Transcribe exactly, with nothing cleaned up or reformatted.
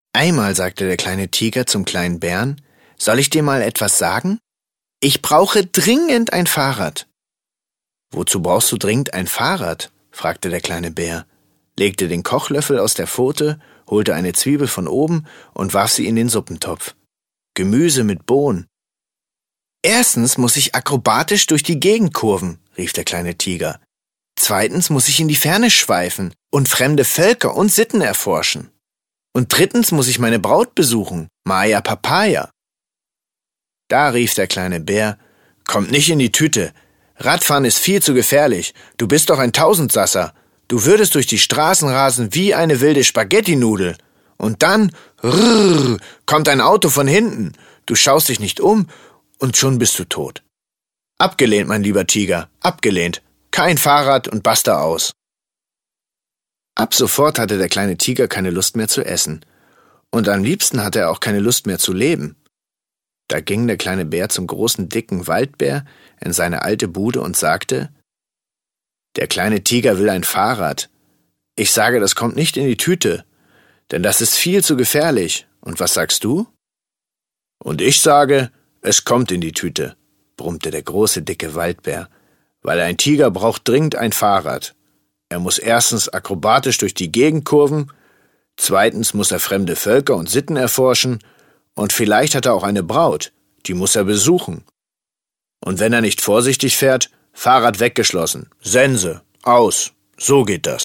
Einmal sagte der kleine Tiger zum kleinen Bären: »Soll ich dir mal etwas sagen? Ich brauche dringend ein Fahrrad.« »Wozu brauchst du dringend ein Fahrrad?« fragte der kleine Bär, legte den Kochlöffel aus der Pfote, holte eine Zwiebel von oben und warf sie in den Suppentopf. Gemüse mit Bohnen. »Erstens muss ich akrobatisch durch die Gegend kurven«, rief der kleine Tiger. »Zweitens muss ich in die Ferne schweifen und fremde Völker und Sitten erforschen. Und drittens muss ich meine Braut besuchen, Maya Papaya.« Da rief der kleine Bär: »Kommt nicht in die Tüte. Radfahren ist viel zu gefährlich. Du bist doch ein Tausendsasser. Du würdest durch die Straßen rasen wie eine wilde Spaghettinudel. Und dann, rrrr, kommt ein Auto von hinten. Du schaust dich nicht um und schon bist du tot.« »Abgelehnt, mein lieber Tiger, abgelehnt. Kein Fahrrad und basta aus.« Ab sofort hatte der kleine Tiger keine Lust mehr zu essen. Und am liebsten hatte er auch keine Lust mehr zu leben. Da ging der kleine Bär zum großen, dicken Waldbär in seine alte Bude und sagte: »Der kleine Tiger will ein Fahrrad. Ich sage, das kommt nicht in die Tüte, denn das ist viel zu gefährlich. Und was sagst du?« »Und ich sage, es kommt in die Tüte«, brummte der große, dicke Waldbär, »weil ein Tiger braucht dringend ein Fahrrad. Er muss erstens akrobatisch durch die Gegend kurven, zweitens muss er fremde Völker und Sitten erforschen und vielleicht hat er auch eine Braut, die muss er besuchen. Und wenn er nicht vorsichtig fährt, Fahrrad weggeschlossen, Sense, aus, so geht das.«